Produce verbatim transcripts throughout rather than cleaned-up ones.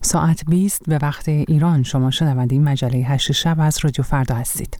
ساعت بیست به وقت ایران. شما شنونده مجله هشت شب از رادیو فردا هستید.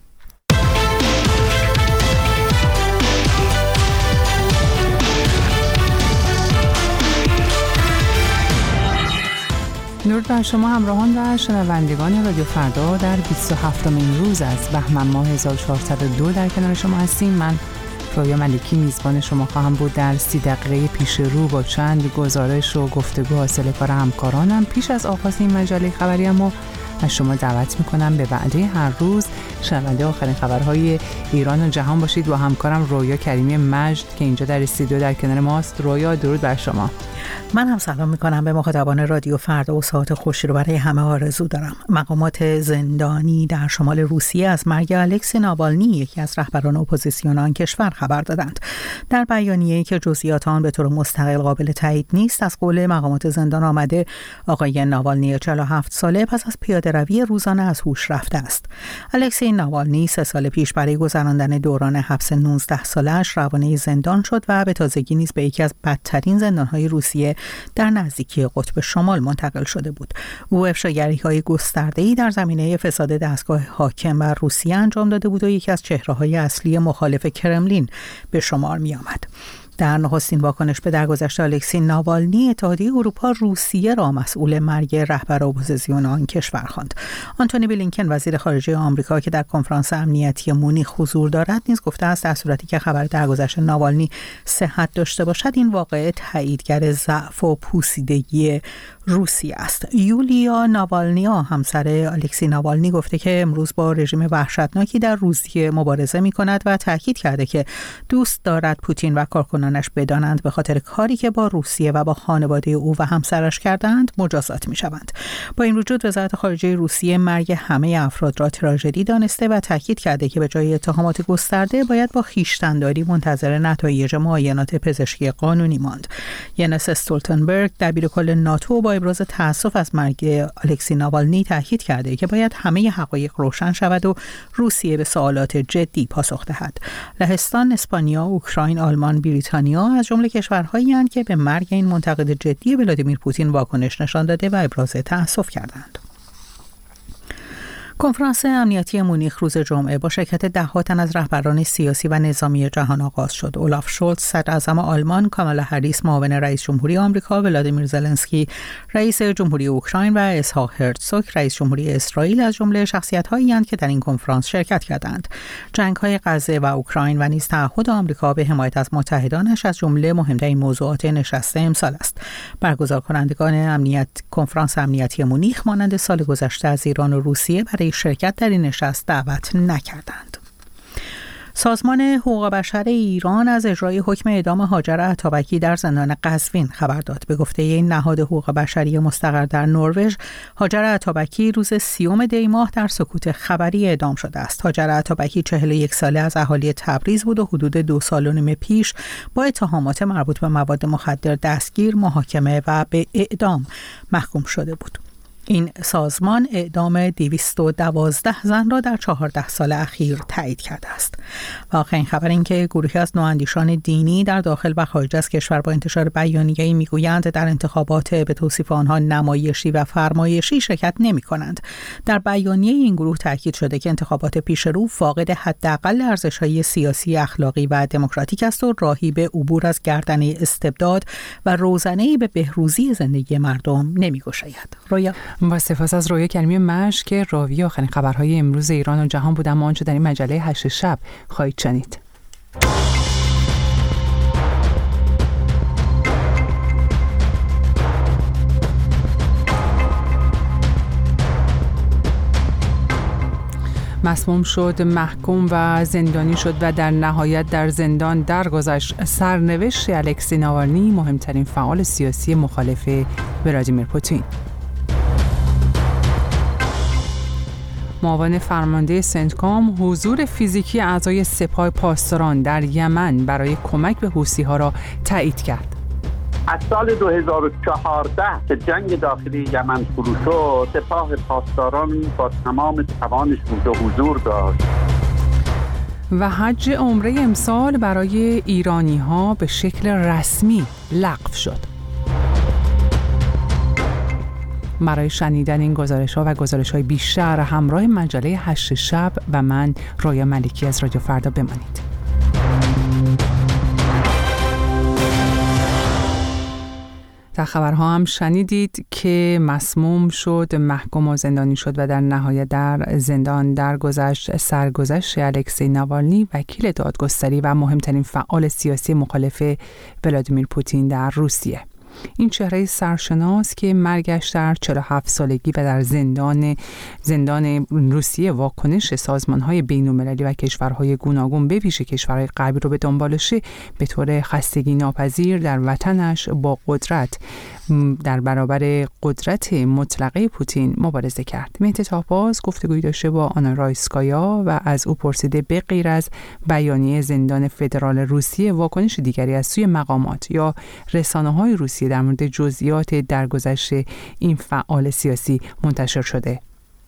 درود بر شما همراهان و شنوندگان رادیو فردا. در بیست و هفتمین روز از بهمن ماه هزار و چهارصد و دو در کنار شما هستیم. من رویا ملکی میزبان شما خواهم بود. در سی دقیقه پیش رو با چند گزارش و گفتگو حاصل کار همکارانم پیش از آغاز این مجله خبری اما از شما دعوت میکنم به وعده هر روز شنونده آخرین خبرهای ایران و جهان باشید با همکارم رویا کریمی مجد که اینجا در استودیو در کنار ماست. رویا درود بر شما. من هم سلام میکنم به مخاطبان رادیو فردا و ساعت خوشی رو برای همه آرزو دارم. مقامات زندانی در شمال روسیه از مرگ الکسی ناوالنی یکی از رهبران اپوزیسیون آن کشور خبر دادند. در بیانیه‌ای که جزئیات آن به طور مستقل قابل تایید نیست از قول مقامات زندان آمده آقای ناوالنی چهل و هفت ساله پس از پیاده روی روزانه از هوش رفته است. الکسی ناوالنی سه سال پیش برای گذراندن دوران حبس نوزده سالش روانه زندان شد و به تازگی نیز به یکی از بدترین زندان‌های روسیه در نزدیکی قطب شمال منتقل شده بود. او افشاگری‌های گسترده‌ای در زمینه فساد دستگاه حاکم بر روسیه انجام داده بود و یکی از چهره‌های اصلی مخالف کرملین به شمار می‌آمد. در نخستین واکنش به درگذشت الکسی ناوالنی، اتحادیه اروپا روسیه را مسئول مرگ رهبر اپوزیسیون آن کشور خواند. آنتونی بلینکن وزیر خارجه آمریکا که در کنفرانس امنیتی مونیخ حضور دارد نیز گفته است در صورتی که خبر درگذشت ناوالنی صحت داشته باشد این واقعه تاییدگر ضعف و پوسیدگی روسیه است. یولیا ناوالنیا همسر الکسی ناوالنی گفته که امروز با رژیم وحشتناکی در روسیه مبارزه می‌کند و تاکید کرده که دوست دارد پوتین و کارکنانش بدانند به خاطر کاری که با روسیه و با خانواده او و همسرش کردند مجازات می‌شوند. با این وجود وزارت خارجه روسیه مرگ همه افراد را تراژدی دانسته و تاکید کرده که به جای اتهامات گسترده باید با خویشتن‌داری منتظر نتایج معاینات پزشکی قانونی ماند. ینس استولتنبرگ دبیرکل ناتو با ابراز تأسف از مرگ الکسی ناوالنی تاکید کرده که باید همه حقایق روشن شود و روسیه به سوالات جدی پاسخ دهد. لهستان، اسپانیا، اوکراین، آلمان، بریتانیا از جمله کشورهایی اند که به مرگ این منتقد جدی ولادیمیر پوتین واکنش نشان داده و ابراز تأسف کردند. کنفرانس امنیتی مونیخ روز جمعه با شرکت ده تن از رهبران سیاسی و نظامی جهان آغاز شد. اولاف شولتز صدراعظم آلمان، کامالا هریس معاون رئیس جمهوری آمریکا، ولادیمیر زلنسکی رئیس جمهوری اوکراین و اسحاق هرتزوگ رئیس جمهوری اسرائیل از جمله شخصیت‌هایی اند که در این کنفرانس شرکت کردند. جنگ‌های غزه و اوکراین و نیز تعهد آمریکا به حمایت از متحدانش از جمله مهمترین موضوعات نشست امسال است. برگزار کنندگان امنیت کنفرانس امنیتی مونیخ مانند سال گذشته از ایران و روسیه برای شرکت در این نشست دعوت نکردند. سازمان حقوق بشر ایران از اجرای حکم اعدام هاجر عطابکی در زندان قزوین خبر داد. به گفته این نهاد حقوق بشری مستقر در نروژ، هاجر عطابکی روز سیوم دی ماه در سکوت خبری اعدام شده است. هاجر عطابکی چهل و یک ساله از اهالی تبریز بود و حدود دو سال و نیم پیش با اتهامات مربوط به مواد مخدر دستگیر، محاکمه و به اعدام محکوم شده بود. این سازمان اعدام دویست و دوازده زن را در چهارده سال اخیر تایید کرده است. و آخرین خبر این که گروهی از نواندیشان دینی در داخل و خارج از کشور با انتشار بیانیه‌ای میگویند در انتخابات به توصیف آنها نمایشی و فرمایشی شرکت نمی‌کنند. در بیانیه این گروه تاکید شده که انتخابات پیش رو فاقد حداقل ارزش‌های سیاسی، اخلاقی و دموکراتیک است و راهی به عبور از گردنه استبداد و روزنه‌ای به بهروزی زندگی مردم نمی‌گشاید. رویا با سپاس از رویا کریمی مشک که راوی آخرین خبرهای امروز ایران و جهان بود. اما آنچه در این مجله هشت شب خواهید شنید. مسموم شد، محکوم و زندانی شد و در نهایت در زندان درگذشت. سرنوشت الکسی ناوالنی، مهمترین فعال سیاسی مخالف ولادیمیر پوتین. معاون فرمانده سنتکام حضور فیزیکی اعضای سپاه پاسداران در یمن برای کمک به حوثی‌ها را تایید کرد. از سال دو هزار و چهارده که جنگ داخلی یمن شروع شد، سپاه پاسداران با تمام توانش بود و حضور داشت. و حج عمره امسال برای ایرانی‌ها به شکل رسمی لغو شد. برای شنیدن این گزارش‌ها و گزارش‌های بیشتر همراه مجله هشت شب و من رویا ملکی از رادیو فردا بمانید. در خبرها هم شنیدید که مسموم شد، محکوم و زندانی شد و در نهایت در زندان درگذشت سرگذشت الکسی ناوالنی، وکیل دادگستری و مهمترین فعال سیاسی مخالف ولادیمیر پوتین در روسیه. این چهره سرشناس که مرگش در چهل و هفت سالگی و در زندان زندان روسیه واکنش سازمان‌های بین‌المللی و کشورهای گوناگون به ویژه کشورهای غربی رو به دنبالشه، به طور خستگی ناپذیر در وطنش با قدرت در برابر قدرت مطلقه پوتین مبارزه کرد. مهدی تاپاز گفتگویی داشته با آنا رایسکایا و از او پرسیده به غیر از بیانیه زندان فدرال روسیه، واکنش دیگری از سوی مقامات یا رسانه‌های روسیه در مورد جزئیات درگذشت این فعال سیاسی منتشر شده؟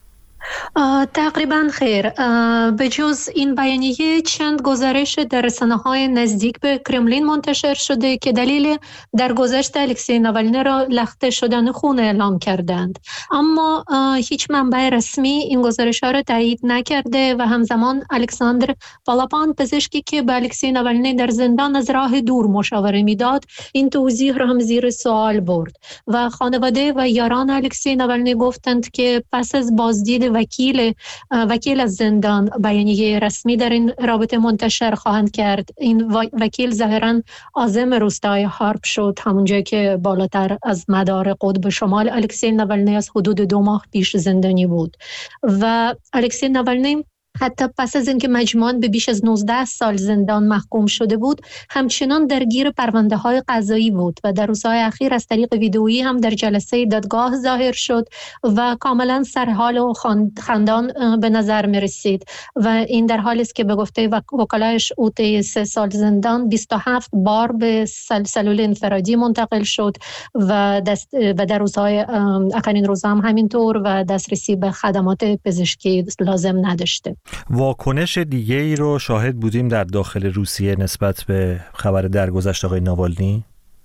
تقریبا خیر. به جز این بیانیه چند گزارش در رسانه‌های نزدیک به کرملین منتشر شده که دلیل درگذشت الکسی ناوالنی را لخته شدن خون اعلام کردند، اما هیچ منبع رسمی این گزارش‌ها را تایید نکرده و همزمان الکساندر پالاپان، پزشکی که به الکسی ناوالنی در زندان از راه دور مشاوره میداد، این توضیح را هم زیر سوال برد و خانواده و یاران الکسی ناوالنی گفتند که پس از بازدید وکیل وکیل از زندان بیانیه رسمی در این رابطه منتشر خواهند کرد. این وکیل ظاهراً عازم روستای هارپ شد، همونجایی که بالاتر از مدار قطب شمال الکسی ناوالنی از حدود دو ماه پیش زندانی بود و الکسی ناوالنی حتی پس از اینکه مجموعاً به بیش از نوزده سال زندان محکوم شده بود، همچنان درگیر پرونده‌های قضایی بود و در روزهای اخیر از طریق ویدئویی هم در جلسه دادگاه ظاهر شد و کاملاً سرحال و خندان به نظر می رسید و این در حالی است که به گفته وکلایش او طی سه سال زندان بیست و هفت بار به سلول انفرادی منتقل شد و دست و در روزهای آخرین روزها هم همینطور و دسترسی به خدمات پزشکی لازم نداشته. واکنش دیگه ای رو شاهد بودیم در داخل روسیه نسبت به خبر درگذشت آقای ناوالنی؟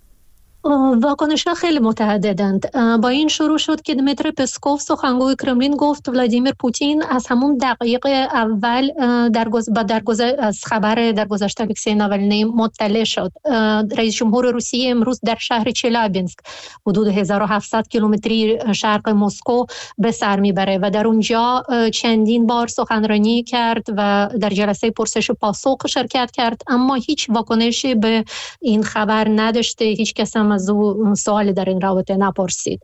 واکنش‌ها خیلی متعددند. با این شروع شد که دمیتری پسکوف، سخنگوی کرملین، گفت ولادیمیر پوتین از همون دقایق اول درگذ... با درگذشت از خبر درگذشت الکسی ناوالنی مطلع شد. رئیس جمهور روسیه امروز در شهر چلابینسک، حدود هزار و هفتصد کیلومتری شرق مسکو، به سر میبره و در اونجا چندین بار سخنرانی کرد و در جلسه پرسش و پاسخ شرکت کرد، اما هیچ واکنشی به این خبر نداشته. هیچ کس هم از او سوال در این رابطه نپرسید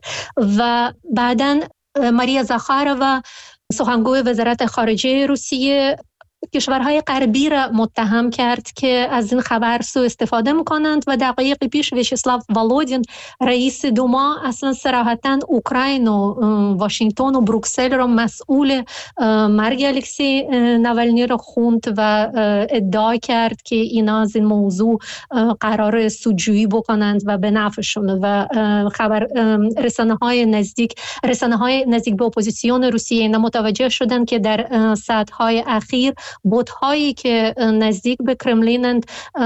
و بعداً ماریا زاخارова، سخنگوی وزارت خارجه روسیه، کشورهای غربی را متهم کرد که از این خبر سوء استفاده میکنند و دقایق پیش ویچسلاو والودین، رئیس دوما، اصلا صراحتاً اوکراین و واشنگتن و بروکسل را مسئول مرگ الکسی ناوالنی را خوند و ادعا کرد که اینا از این موضوع قرار سودجویی بکنند و به نفعشون و خبر رسانه‌های نزدیک رسانه‌های نزدیک به اپوزیسیون روسیه اینا متوجه شدند که در ساعت‌های اخیر بوت‌هایی که نزدیک به کرملینند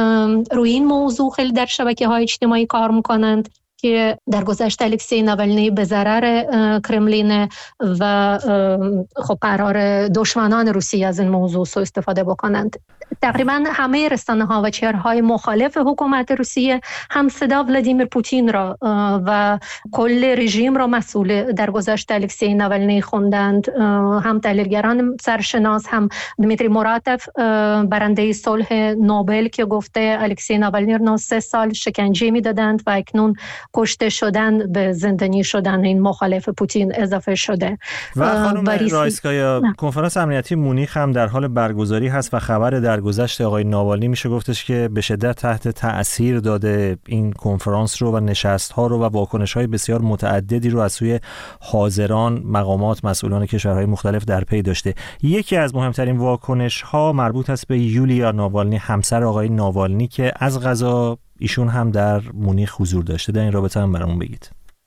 روی این موضوع خیلی در شبکه‌های اجتماعی کار می‌کنند که در گذشت الکسی ناوالنی به ضرر کرملین و خب قرار دشمنان روسیه از این موضوع سوء استفاده بکنند. تقریبا همه رسانه‌ها و چهره‌های مخالف حکومت روسیه هم صدا ولادیمیر پوتین را و کل رژیم را مسئول در گذشت الکسی ناوالنی خوندند. هم تحلیلگران سرشناس، هم دمیتری موراتف، برنده صلح نوبل، که گفته الکسی ناوالنی را سه سال شکنجه می‌دادند و اکنون کشته شدن به زندانی شدن این مخالف پوتین اضافه شده. و خانم رایسکایا، کنفرانس امنیتی مونیخ هم در حال برگزاری هست و خبر درگذشت آقای ناوالنی میشه گفتش که به شدت تحت تأثیر داده این کنفرانس رو و نشست‌ها رو و واکنش‌های بسیار متعددی رو از سوی حاضران، مقامات، مسئولان کشورهای مختلف در پی داشته. یکی از مهمترین واکنش‌ها مربوط است به یولیا ناوالنی، همسر آقای ناوالنی، که از قضا ایشون هم در مونیخ حضور داشته. در این رابطه هم برامون بگید.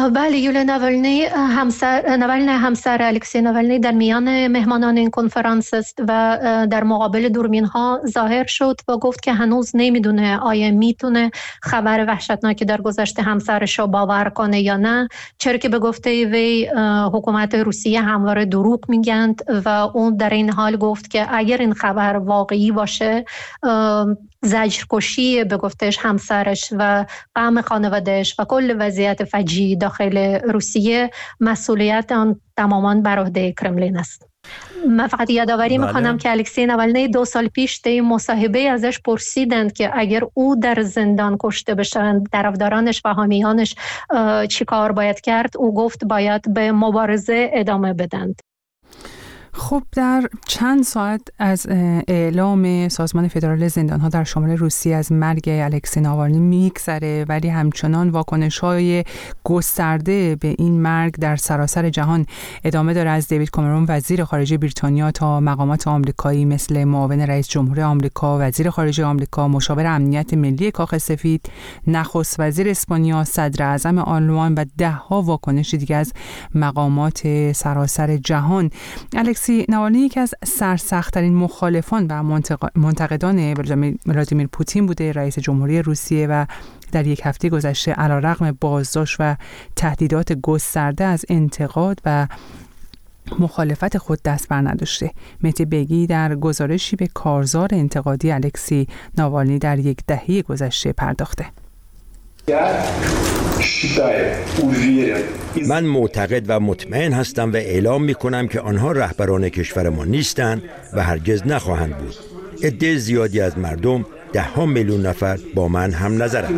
بله، یولیا ناولنی همسر ناولنی همسر الکسی ناولنی در میان مهمانان این کنفرانس است و در مقابل دوربین ها ظاهر شد و گفت که هنوز نمیدونه آیا میتونه خبر وحشتناکی در گذشته همسرش رو باور کنه یا نه، چرا که به گفته وی حکومت روسیه همواره دروغ میگن و اون در این حال گفت که اگر این خبر واقعی باشه زجرکشی به گفتش همسرش و غم خانوادهش و کل وضعیت فجیع داخل روسیه مسئولیت آن تماما بر عهده کرملین است. من فقط یادآوری بله. میکنم که الکسی ناولنی دو سال پیش در این مصاحبه ازش پرسیدند که اگر او در زندان کشته بشن طرفدارانش و حامیانش چی کار باید کرد، او گفت باید به مبارزه ادامه بدند. خب در چند ساعت از اعلام سازمان فدرال زندان‌ها در شمال روسیه از مرگ الکسی ناوالنی میگذره، ولی همچنان واکنش‌های گسترده به این مرگ در سراسر جهان ادامه داره. از دیوید کامرون وزیر خارجه بریتانیا تا مقامات آمریکایی مثل معاون رئیس جمهور آمریکا، وزیر خارجه آمریکا، مشاور امنیت ملی کاخ سفید، نخست وزیر اسپانیا، صدر اعظم آلمان و ده‌ها واکنش دیگه از مقامات سراسر جهان. الکسی ناوالنی یکی از سرسخت‌ترین مخالفان و منتقدان ولادیمیر پوتین بوده، رئیس جمهوری روسیه، و در یک هفته گذشته علیرغم بازداشت و تهدیدات گسترده از انتقاد و مخالفت خود دست بر نداشته. مهدی بیگی در گزارشی به کارزار انتقادی الکسی ناوالنی در یک دهه گذشته پرداخته. من معتقد و مطمئن هستم و اعلام می کنم که آنها رهبران کشور ما نیستند و هرگز نخواهند بود. عده زیادی از مردم، ده ها میلیون نفر با من هم نظرند.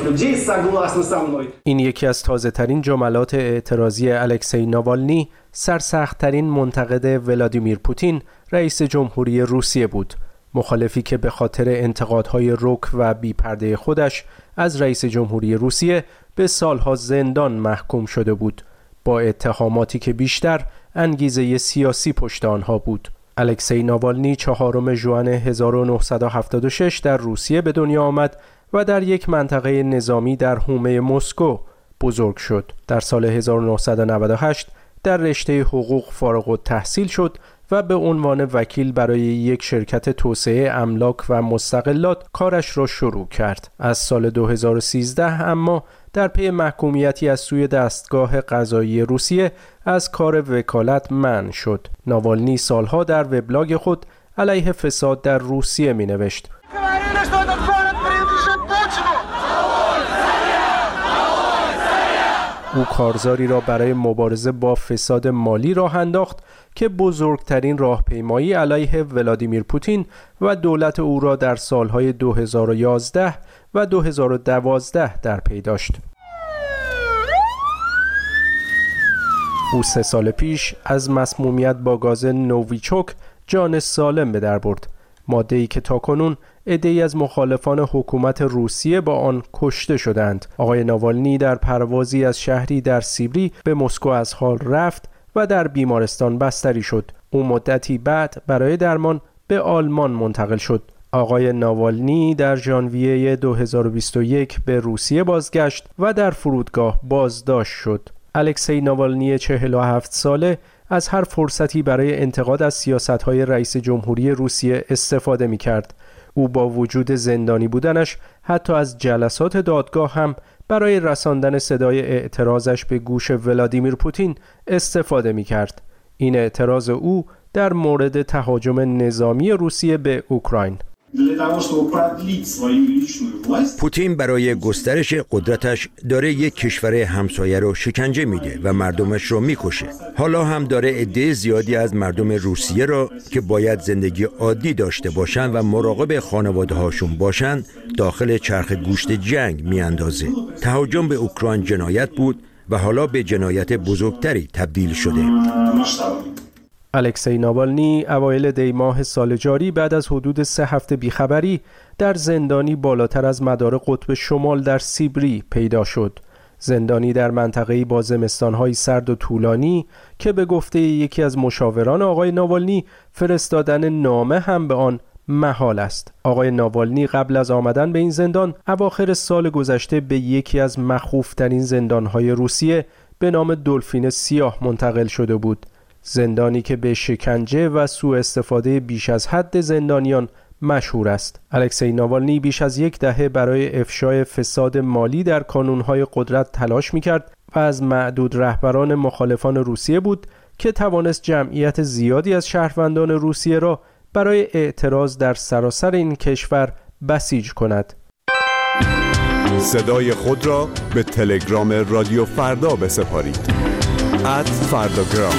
این یکی از تازه ترین جملات اعتراضی الکسی ناوالنی، سرسخت ترین منتقد ولادیمیر پوتین، رئیس جمهوری روسیه بود. مخالفی که به خاطر انتقادهای رک و بی‌پرده خودش از رئیس جمهوری روسیه به سالها زندان محکوم شده بود، با اتهاماتی که بیشتر انگیزه سیاسی پشت آنها بود. الکسی ناوالنی چهارم ژوئن هزار و نهصد و هفتاد و شش در روسیه به دنیا آمد و در یک منطقه نظامی در حومه مسکو بزرگ شد. در سال هزار و نهصد و نود و هشت در رشته حقوق فارغ التحصیل شد و به عنوان وکیل برای یک شرکت توسعه املاک و مستقلات کارش را شروع کرد. از سال دو هزار و سیزده اما در پی محکومیتی از سوی دستگاه قضایی روسیه از کار وکالت منع شد. ناوالنی سالها در وبلاگ خود علیه فساد در روسیه می نوشت. او کارزاری را برای مبارزه با فساد مالی راه انداخت که بزرگترین راهپیمایی علیه ولادیمیر پوتین و دولت او را در سالهای دو هزار و یازده و دو هزار و دوازده در پی داشت. او سه سال پیش از مسمومیت با گاز نوویچوک جان سالم به در برد، ماده‌ای که تاکنون عده‌ای از مخالفان حکومت روسیه با آن کشته شدند. آقای ناوالنی در پروازی از شهری در سیبری به مسکو از حال رفت و در بیمارستان بستری شد. او مدتی بعد برای درمان به آلمان منتقل شد. آقای ناوالنی در ژانویه دو هزار و بیست و یک به روسیه بازگشت و در فرودگاه بازداشت شد. الکسی ناوالنی چهل و هفت ساله از هر فرصتی برای انتقاد از سیاست‌های رئیس جمهوری روسیه استفاده می‌کرد. او با وجود زندانی بودنش حتی از جلسات دادگاه هم برای رساندن صدای اعتراضش به گوش ولادیمیر پوتین استفاده می‌کرد. این اعتراض او در مورد تهاجم نظامی روسیه به اوکراین. پوتین برای گسترش قدرتش داره یک کشور همسایه رو شکنجه میده و مردمش رو میکشه. حالا هم داره عده زیادی از مردم روسیه را که باید زندگی عادی داشته باشن و مراقب خانواده هاشون باشن داخل چرخ گوشت جنگ میاندازه. تهاجم به اوکراین جنایت بود و حالا به جنایت بزرگتری تبدیل شده. الکسی ناوالنی اوایل دی ماه سال جاری بعد از حدود سه هفته بیخبری در زندانی بالاتر از مدار قطب شمال در سیبری پیدا شد. زندانی در منطقه‌ای با زمستان‌های سرد و طولانی که به گفته یکی از مشاوران آقای ناوالنی فرستادن نامه هم به آن محال است. آقای ناوالنی قبل از آمدن به این زندان اواخر سال گذشته به یکی از مخوف‌ترین زندان‌های روسیه به نام دلفین سیاه منتقل شده بود. زندانی که به شکنجه و سوء استفاده بیش از حد زندانیان مشهور است. الکسی ناوالنی بیش از یک دهه برای افشای فساد مالی در کانون‌های قدرت تلاش می‌کرد و از معدود رهبران مخالفان روسیه بود که توانست جمعیت زیادی از شهروندان روسیه را برای اعتراض در سراسر این کشور بسیج کند. صدای خود را به تلگرام رادیو فردا بسپارید. ات فرداگرام.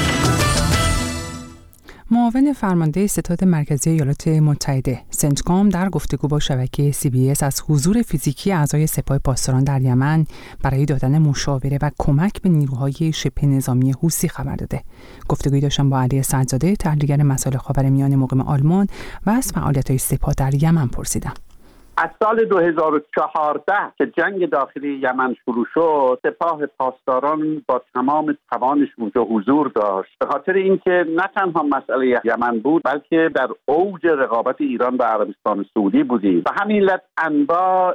معاون فرمانده ستاد مرکزی ایالات متحده سنتکام در گفتگو با شبکه سی بی اس از حضور فیزیکی اعضای سپاه پاسداران در یمن برای دادن مشاوره و کمک به نیروهای شبه نظامی حوثی خبر داده. گفتگویی داشتم با علی سعدزاده، تحلیلگر مسائل خاورمیانه مقیم آلمان و از فعالیت‌های سپاه در یمن پرسیدم. از سال دو هزار و چهارده که جنگ داخلی یمن شروع شد، سپاه پاسداران با تمام توانش اونجا حضور داشت، به خاطر اینکه نه تنها مسئله یمن بود بلکه در اوج رقابت ایران و عربستان سعودی بودیم. به همین علت انواع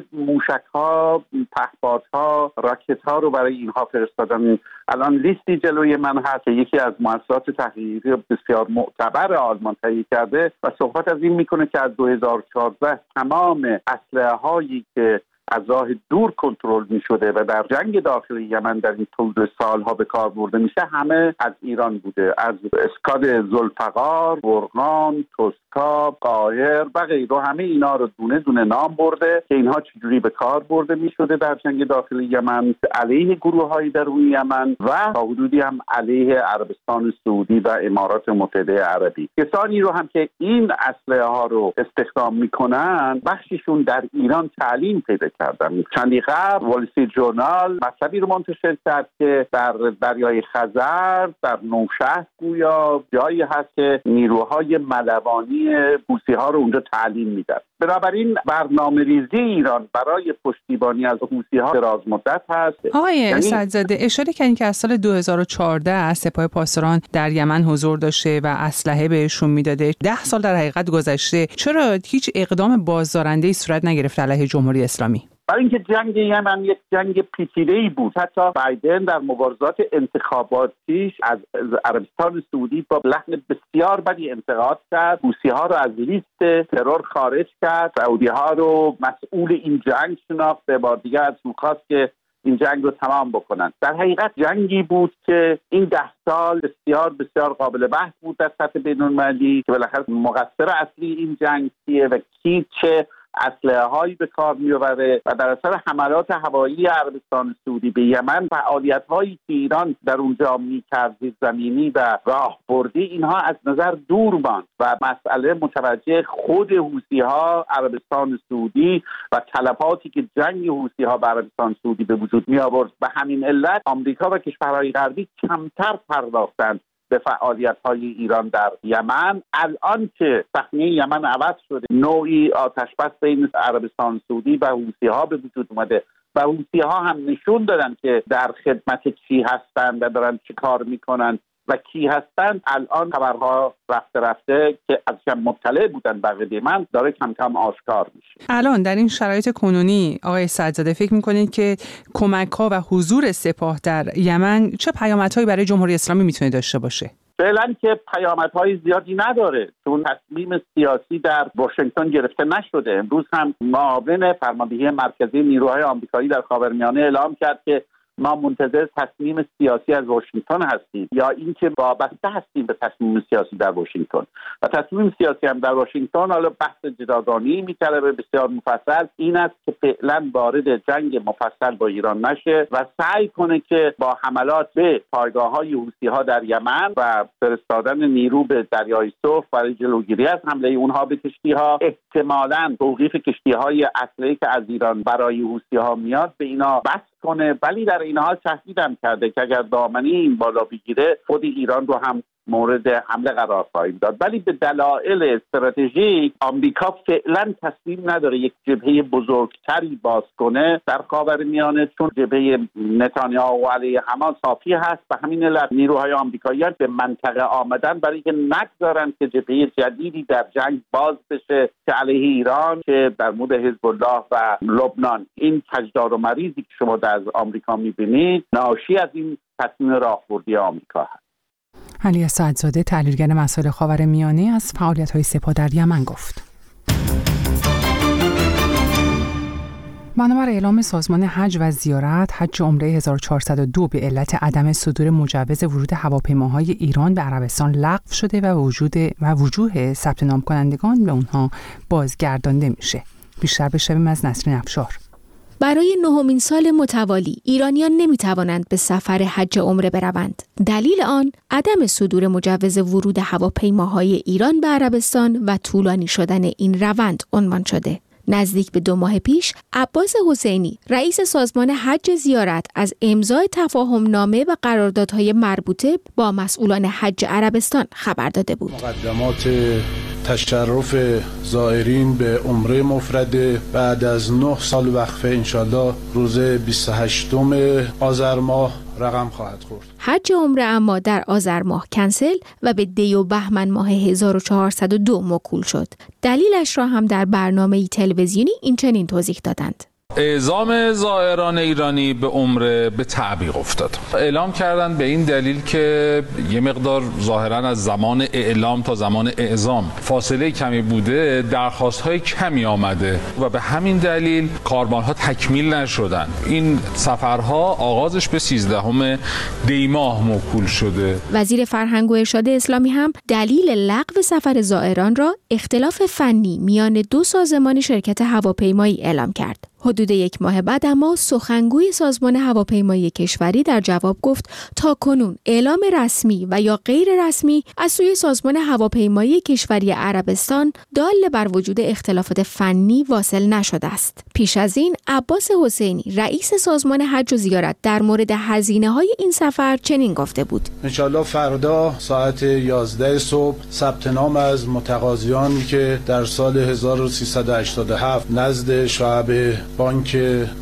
موشک‌ها، پهپادها، راکت‌ها رو برای اینها فرستادن. الان لیستی جلوی من هست که یکی از مؤسسات تحقیقی بسیار معتبر آلمان تهیه کرده و صحبت از این میکنه که از دو هزار و چهارده تمام اسلحه‌هایی که از راه دور کنترل می شده و در جنگ داخلی یمن در این طول سالها به کار برده میشه همه از ایران بوده، از اسکاد ذوالفقار، برقان، توسکا، قاهر و غیره. همه اینا رو دونه دونه نام برده که اینها چجوری به کار برده می شده در جنگ داخلی یمن علیه گروه‌های درون یمن و تا حدودی هم علیه عربستان سعودی و امارات متحده عربی. کسانی رو هم که این اسلحه ها رو استخدام میکنن بخششون در ایران تعلیم پیدا کردن. چندی قبل وال استریت جورنال مطلبی رو منتشر کرد که در دریای خزر، در نوشهر گویا جایی هست که نیروهای ملوانی حوثی ها رو اونجا تعلیم میدن. بنابراین برنامه ریزی ایران برای پشتیبانی از حوثی ها دراز مدت هست. آقای یعنی... سعدزاده اشاره کردین که از سال دو هزار و چهارده از سپاه پاسداران در یمن حضور داشته و اسلحه بهشون میداده. ده سال در حقیقت گذشته، چرا هیچ اقدام بازدارنده‌ای صورت نگرفت علیه جمهوری اسلامی؟ برای اینکه جنگ یمن یک جنگ پیچیده‌ای بود. حتی بایدن در مبارزات انتخاباتیش از عربستان سعودی با لحن بسیار بدی انتقاد کرد، حوثی‌ها رو از لیست ترور خارج کرد، سعودی‌ها رو مسئول این جنگ شناخت، به بار دیگه از اون خواست که این جنگ رو تمام بکنن. در حقیقت جنگی بود که این ده سال بسیار بسیار قابل بحث بود در سطح بین‌المللی که بالاخره مقصر اصلی این جنگ کیه و کی چه اسلحه هایی به کار می‌آورد و در اثر حملات هوایی عربستان سعودی به یمن فعالیت هایی که ایران در اونجا می‌کرد زمینی و راهبردی اینها از نظر دور ماند و مسئله متوجه خود حوثی ها عربستان سعودی و طلباتی که جنگ حوثی ها به عربستان سعودی به وجود می آورد. به همین علت آمریکا و کشورهای غربی کمتر پرداختند به فعالیت‌های ایران در یمن. الان که صحنه یمن عوض شده، نوعی آتش‌بس بین عربستان سعودی و حوثی‌ها به وجود اومده و حوثی‌ها هم نشون دادن که در خدمت کی هستند و دارن چه کار میکنن و کی هستند. الان خبرها رفته رفته که ازشان مطلع بودن بقیه من داره کم کم آشکار میشه. الان در این شرایط کنونی آقای سعدزاده فکر میکنید که کمک‌ها و حضور سپاه در یمن چه پیامدهایی برای جمهوری اسلامی میتونه داشته باشه؟ فعلا که پیامدهای زیادی نداره چون تصمیم سیاسی در واشنگتن گرفته نشده. امروز هم معاون فرماندهی مرکزی نیروهای آمریکایی در خاورمیانه اعلام کرد که ما منتظر تصمیم سیاسی از واشنگتن هستیم یا اینکه وابسته هستیم به تصمیم سیاسی در واشنگتن و تصمیم سیاسی هم در واشنگتن حالا بحث جداگانه‌ای می‌طلبه بسیار مفصل. این است که فعلا وارد جنگ مفصل با ایران نشه و سعی کنه که با حملات به پایگاه‌های حوثی‌ها در یمن و فرستادن نیرو به دریای سرخ برای جلوگیری از حمله اونها به کشتی‌ها، احتمالاً توقیف کشتی‌های اسلحه‌ای که از ایران برای حوثی‌ها میاد به اینا بس کنه. ولی در این حال تهدیدم کرده که اگر دامنه این بالا بگیره خود ایران رو هم مورد حمله قرار خواهیم داد. ولی به دلایل استراتژیک آمریکا فعلا تصمیم نداره یک جبهه بزرگتری باز کنه در خاورمیانه، چون جبهه نتانیاهو علیه حماس کافی هست. به همین علت نیروهای آمریکایی به منطقه آمدن برای اینکه نگذارن که جبهه جدیدی در جنگ باز بشه که علیه ایران، که در مورد حزب الله و لبنان. این کجدار و مریضی که شما در آمریکا می‌بینید ناشی از این تصمیم راهبردی آمریکا هست. علی اسدزاده، تحلیلگر مسائل خاورمیانه، از فعالیت‌های سپاه در یمن گفت. بنابر اعلام سازمان حج و زیارت، حج عمره هزار و چهارصد و دو به علت عدم صدور مجوز ورود هواپیماهای ایران به عربستان لغو شده و وجود و وجوه ثبت نام کنندگان به اونها بازگردانده میشه. بیشتر بشنویم از نسرین افشار. برای نهمین سال متوالی ایرانیان نمیتوانند به سفر حج عمره بروند. دلیل آن عدم صدور مجوز ورود هواپیماهای ایران به عربستان و طولانی شدن این روند عنوان شده. نزدیک به دو ماه پیش عباس حسینی، رئیس سازمان حج زیارت، از امضای تفاهم نامه و قراردادهای مربوطه با مسئولان حج عربستان خبر داده بود. مقدمات تشرف زائرین به عمره مفرده بعد از نه سال وقفه انشالله روز بیست و هشتم آذر ماه رقم خواهد خورد. حج عمره اما در آذر ماه کنسل و به دی و بهمن ماه هزار و چهارصد و دو موکول شد. دلیلش را هم در برنامه تلویزیونی این چنین توضیح دادند. اعزام زائران ایرانی به عمره به تعویق افتاد. اعلام کردند به این دلیل که یه مقدار ظاهراً از زمان اعلام تا زمان اعزام فاصله کمی بوده، درخواست‌های کمی آمده و به همین دلیل کاروان‌ها تکمیل نشدن. این سفرها آغازش به سیزدهم دی ماه موکول شده. وزیر فرهنگ و ارشاد اسلامی هم دلیل لغو سفر زائران را اختلاف فنی میان دو سازمان شرکت هواپیمایی اعلام کرد. حدود یک ماه بعد اما سخنگوی سازمان هواپیمایی کشوری در جواب گفت تا کنون اعلام رسمی و یا غیر رسمی از سوی سازمان هواپیمایی کشوری عربستان دال بر وجود اختلافات فنی واصل نشده است. پیش از این عباس حسینی، رئیس سازمان حج و زیارت، در مورد هزینه‌های این سفر چنین گفته بود: انشالله فردا ساعت یازده صبح ثبت نام از متقاضیان که در سال هزار و سیصد و هشتاد و هفت نزد شعب بانک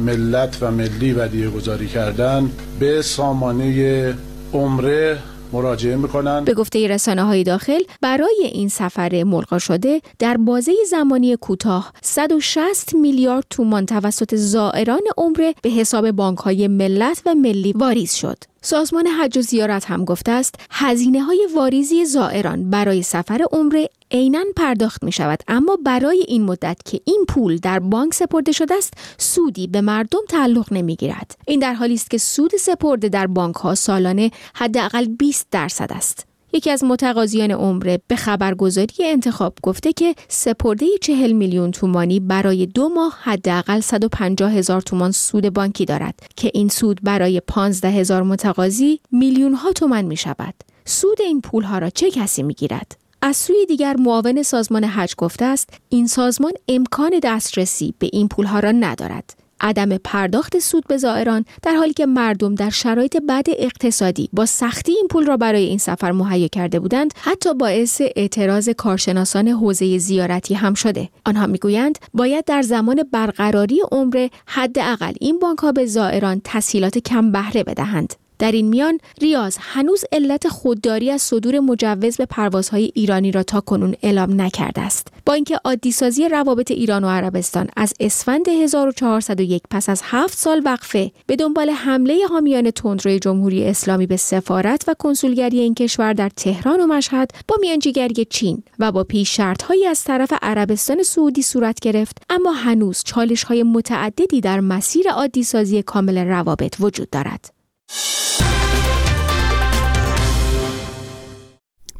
ملت و ملی ودیعه گذاری کردن به سامانه عمره مراجعه میکنن. به گفته رسانه‌های داخل برای این سفر ملغا شده در بازه زمانی کوتاه صد و شصت میلیارد تومان توسط زائران عمره به حساب بانک‌های ملت و ملی واریز شد. سازمان حج و زیارت هم گفته است هزینه‌های واریزی زائران برای سفر عمره عیناً پرداخت می شود، اما برای این مدت که این پول در بانک سپرده شده است سودی به مردم تعلق نمی گیرد. این در حالی است که سود سپرده در بانک ها سالانه حداقل بیست درصد است. یکی از متقاضیان عمره به خبرگزاری انتخاب گفته که سپرده چهل میلیون تومانی برای دو ماه حداقل صد و پنجاه هزار تومان سود بانکی دارد که این سود برای پانزده هزار متقاضی میلیون ها تومان می شود. سود این پول ها را چه کسی می گیرد؟ از سوی دیگر معاون سازمان حج گفته است این سازمان امکان دسترسی به این پول ها را ندارد. عدم پرداخت سود به زائران در حالی که مردم در شرایط بد اقتصادی با سختی این پول را برای این سفر مهیا کرده بودند، حتی باعث اعتراض کارشناسان حوزه زیارتی هم شده. آنها میگویند باید در زمان برقراری عمره حداقل این بانک‌ها به زائران تسهیلات کم بهره بدهند. در این میان ریاض هنوز علت خودداری از صدور مجوز به پروازهای ایرانی را تا کنون اعلام نکرده است. با اینکه عادی‌سازی روابط ایران و عربستان از اسفند هزار و چهارصد و یک پس از هفت سال وقفه به دنبال حمله حامیان تندروی جمهوری اسلامی به سفارت و کنسولگری این کشور در تهران و مشهد با میانجیگری چین و با پیش شرط‌هایی از طرف عربستان سعودی صورت گرفت، اما هنوز چالش‌های متعددی در مسیر عادی‌سازی کامل روابط وجود دارد.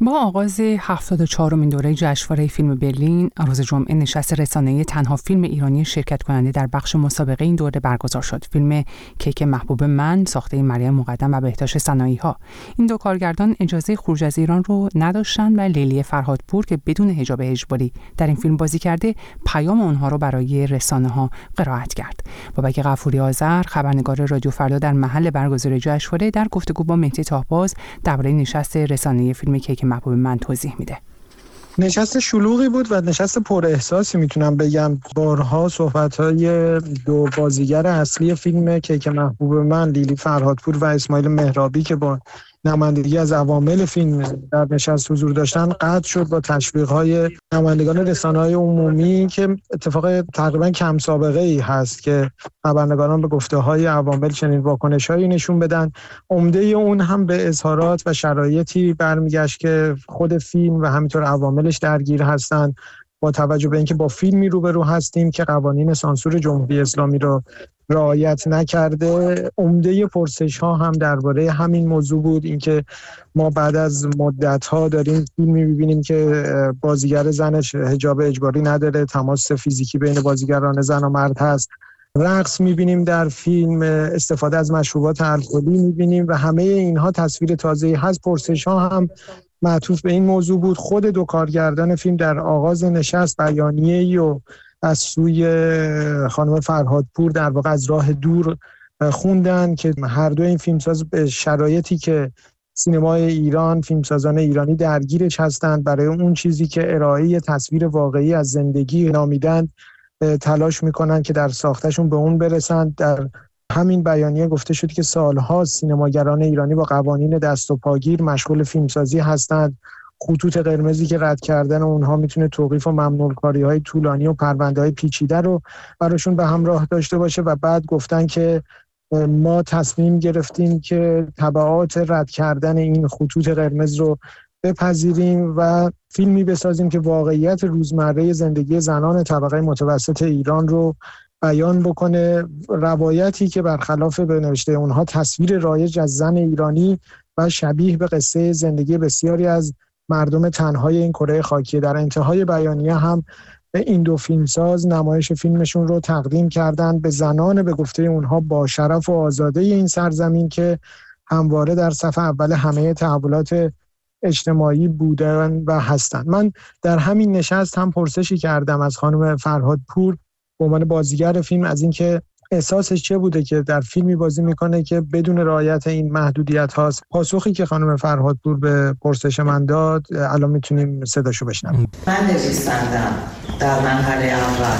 با آغاز هفتاد و چهارمین دوره جشنواره فیلم برلین، روز جمعه نشست رسانه‌ای تنها فیلم ایرانی شرکت کننده در بخش مسابقه این دوره برگزار شد. فیلم کیک محبوب من ساخته مریم مقدم و بهتاش سنایی‌ها. این دو کارگردان اجازه خروج از ایران رو نداشتند و لیلی فرهادپور که بدون حجاب اجباری در این فیلم بازی کرده، پیام اونها رو برای رسانه‌ها قرائت کرد. بابک غفوری آذر، خبرنگار رادیو فردا در محل برگزاری جشنواره، در گفتگو با مهدی طاهباز درباره نشست رسانه‌ای فیلم کیک محبوب من توضیح میده. نشست شلوغی بود و نشست پر احساسی میتونم بگم. بارها صحبت‌های دو بازیگر اصلی فیلم کیک محبوب من، لیلی فرهادپور و اسماعیل مهرابی که با نمایندگی از عوامل فیلم در نشست حضور داشتن، قطع شد با تشویق‌های نمایندگان رسانه‌های عمومی که اتفاق تقریبا کم سابقه ای هست که خبرنگاران به گفته‌های عوامل چنین واکنش‌هایی نشون بدن. عمده اون هم به اظهارات و شرایطی برمیگشت که خود فیلم و همینطور عواملش درگیر هستند، با توجه به اینکه با فیلمی روبرو هستیم که قوانین سانسور جمهوری اسلامی رو رعایت نکرده. عمده پرسش ها هم درباره همین موضوع بود، اینکه ما بعد از مدت ها داریم فیلمی می‌بینیم که بازیگر زنش حجاب اجباری نداره، تماس فیزیکی بین بازیگران زن و مرد هست، رقص می‌بینیم در فیلم، استفاده از مشروبات الکلی می‌بینیم و همه اینها تصویر تازه‌ای هست. پرسش ها هم معطوف به این موضوع بود. خود دو کارگردان فیلم در آغاز نشست بیانیه‌ای و از سوی خانم فرهادپور در واقع از راه دور خوندن که هر دو این فیلمساز به شرایطی که سینمای ایران، فیلمسازان ایرانی درگیرش هستند، برای اون چیزی که ارائه تصویر واقعی از زندگی نامیدن تلاش میکنن که در ساختشون به اون برسند. در همین بیانیه گفته شد که سالها سینماگران ایرانی با قوانین دست و پاگیر مشغول فیلمسازی هستند. خطوط قرمزی که رد کردن اونها میتونه توقیف و ممنوع‌کاری‌های طولانی و پرونده‌های پیچیده رو براشون به همراه داشته باشه و بعد گفتن که ما تصمیم گرفتیم که تبعات رد کردن این خطوط قرمز رو بپذیریم و فیلمی بسازیم که واقعیت روزمره زندگی زنان طبقه متوسط ایران رو بیان بکنه. روایتی که برخلاف به نوشته اونها تصویر رایج از زن ایرانی و شبیه به قصه زندگی بسیاری از مردم تنهای این کره خاکی. در انتهای بیانیه هم این دو فیلمساز نمایش فیلمشون رو تقدیم کردند به زنان به گفته اونها با شرف و آزاده این سرزمین که همواره در صف اول همه تحولات اجتماعی بودن و هستند. من در همین نشست هم پرسشی کردم از خانم فرهادپور به عنوان بازیگر فیلم از اینکه احساسش چه بوده که در فیلمی بازی میکنه که بدون رعایت این محدودیت هاست. پاسخی که خانم فرهادپور به پرسش من داد الان میتونیم صداشو بشنویم. من نویسندم در مرحله اول.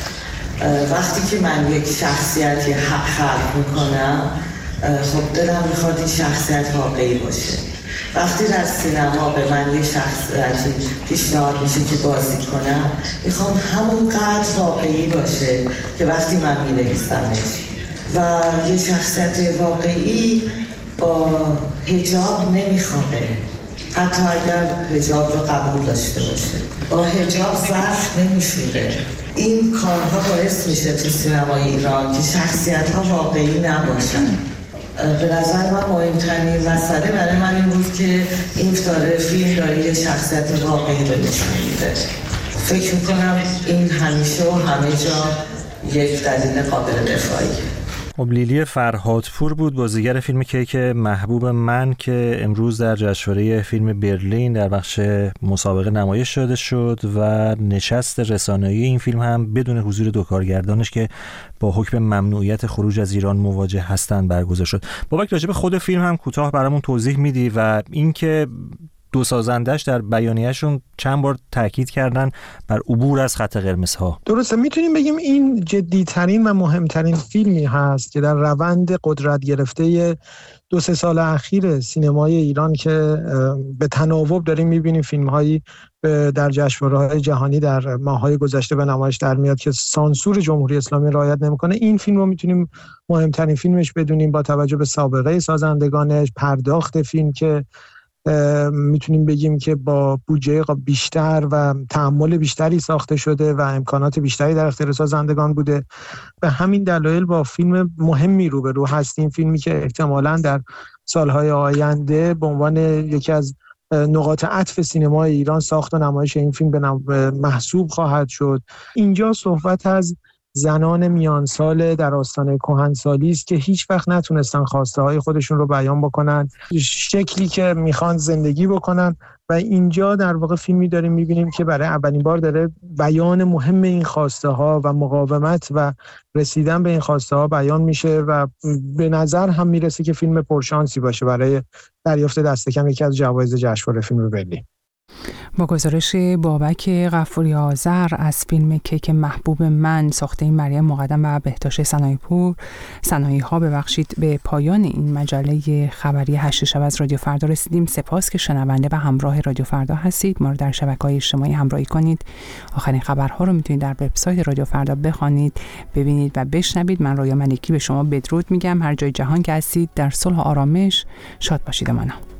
وقتی که من یک شخصیتی خلق میکنم، خب دلم میخواد این شخصیت واقعی باشه. وقتی در سینما به من یک شخصیتی پیشنهاد میشه که بازی کنم، میخوام همونقدر واقعی باشه که وقتی من مینویسمش. و یه شخصیت واقعی با حجاب نمیخوابه، حتی اگر حجاب رو قبول داشته باشه. با حجاب ظرف نمیشوره. این کارها باعث میشه تو سینمای ایران که شخصیت ها واقعی نباشن. به نظر من مهمترین مسئله برای من این بود که این داره فیلم داره یه شخصیت واقعی رو نشون میده. فکر میکنم این همیشه و همه جا یک دلیل قابل دفاعیه. خب لیلی فرهادپور بود بازیگر فیلم کیک محبوب من که امروز در جشنواره فیلم برلین در بخش مسابقه نمایش داده شد و نشست رسانه‌ای این فیلم هم بدون حضور دو کارگردانش که با حکم ممنوعیت خروج از ایران مواجه هستند برگزار شد. بابک راجع به خود فیلم هم کوتاه برامون توضیح میدی و اینکه دو سازندش در بیانیه‌شون چند بار تاکید کردن بر عبور از خط قرمزها. درسته، میتونیم بگیم این جدی‌ترین و مهمترین فیلمی هست که در روند قدرت گرفته دو سه سال اخیر سینمای ایران که به تناوب داریم میبینیم فیلم‌هایی در جشنواره‌های جهانی در ماه‌های گذشته به نمایش در میاد که سانسور جمهوری اسلامی رعایت نمی‌کنه. این فیلم رو میتونیم مهمترین فیلمش بدونیم با توجه به سابقه سازندگانش، پرداخت فیلم که میتونیم بگیم که با بودجه بیشتر و تحمل بیشتری ساخته شده و امکانات بیشتری در اختیار سازندگان بوده. به همین دلایل با فیلم مهمی روبرو هستیم، فیلمی که احتمالاً در سالهای آینده به عنوان یکی از نقاط عطف سینمای ایران ساخت و نمایش این فیلم به محسوب خواهد شد. اینجا صحبت از زنان میانسال در آستانه کهنسالی است که هیچ وقت نتونستن خواسته های خودشون رو بیان بکنن، شکلی که میخوان زندگی بکنن، و اینجا در واقع فیلمی داریم میبینیم که برای اولین بار داره بیان مهم این خواسته ها و مقاومت و رسیدن به این خواسته ها بیان میشه و به نظر هم میرسه که فیلم پرشانسی باشه برای دریافت دست کم یکی از جوایز جشنواره فیلم برلین. با گزارش بابک غفوری آذر از فیلم کیک محبوب من ساخته مریم مقدم و بهتاش صنایع پور صنایع ها ببخشید به پایان این مجله خبری هشت شب از رادیو فردا رسیدیم. سپاس که شنونده و همراه رادیو فردا هستید. ما رو در شبکه‌های اجتماعی همراهی کنید. آخرین خبرها رو میتونید در وبسایت رادیو فردا بخوانید، ببینید و بشنوید. من رویا ملکی به شما بدرود میگم. هر جای جهان که هستید در صلح و آرامش شاد باشید. مانا